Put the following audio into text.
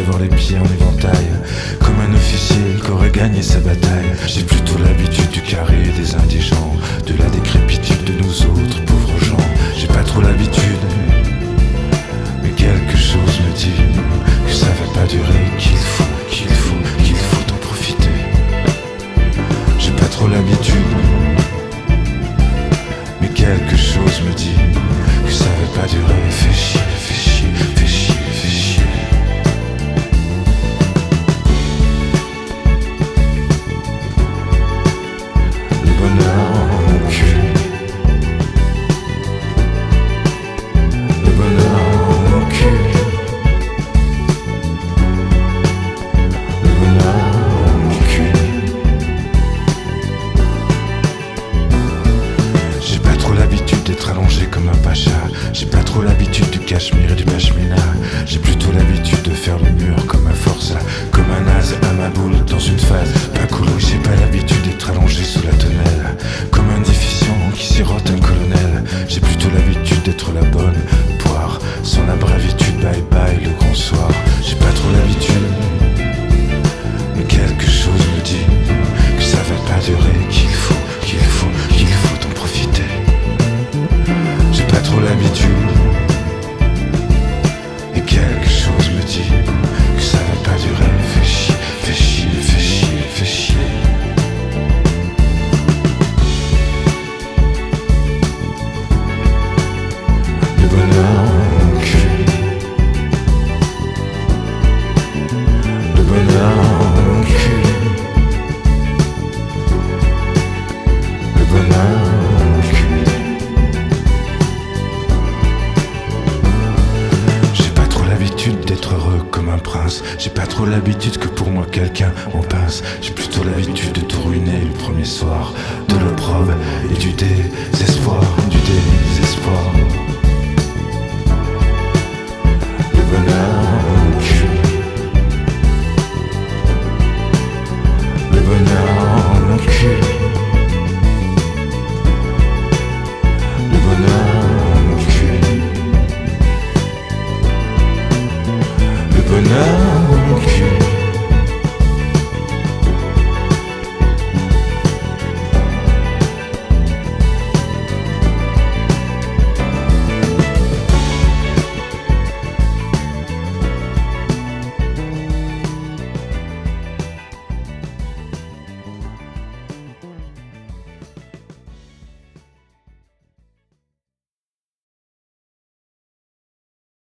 d'avoir les pieds en éventail, comme un officier qui aurait gagné sa bataille. J'ai plutôt l'habitude du carré et des indigents, de la décrépitude de nous autres pauvres gens. J'ai pas trop l'habitude, mais quelque chose me dit que ça va pas durer, qu'il faut en profiter. J'ai pas trop l'habitude, mais quelque chose me dit que ça va pas durer. Fais chier, fais chier, fais chier, fais chier. Le bonheur en mon cul. Le bonheur en mon cul. Le bonheur en mon cul. J'ai pas trop l'habitude d'être allongé comme un pacha. J'ai pas trop l'habitude du cachemire et du pashmina. J'ai plutôt l'habitude de faire le mur comme un forçat, comme un naze à ma boule dans une phase pas cool. J'ai pas l'habitude d'être allongé sous la tonnelle, comme un déficient qui sirote un colonel. J'ai plutôt l'habitude d'être la bonne poire, sans la bravitude, bye bye le grand soir. J'ai pas trop l'habitude, mais quelque chose me dit que ça va pas durer, qu'il faut en profiter. J'ai pas trop l'habitude, et quelque chose me dit que ça va pas durer. Fais chier, fais chier, fais chier, fais chier. Le bonheur en mon cul. Le bonheur en mon cul. Le bonheur en mon cul. J'ai pas trop l'habitude d'être heureux comme un prince. J'ai pas trop l'habitude que pour moi quelqu'un en pince. J'ai plutôt l'habitude de tout ruiner le premier soir, de l'opprobre et du désespoir, du désespoir.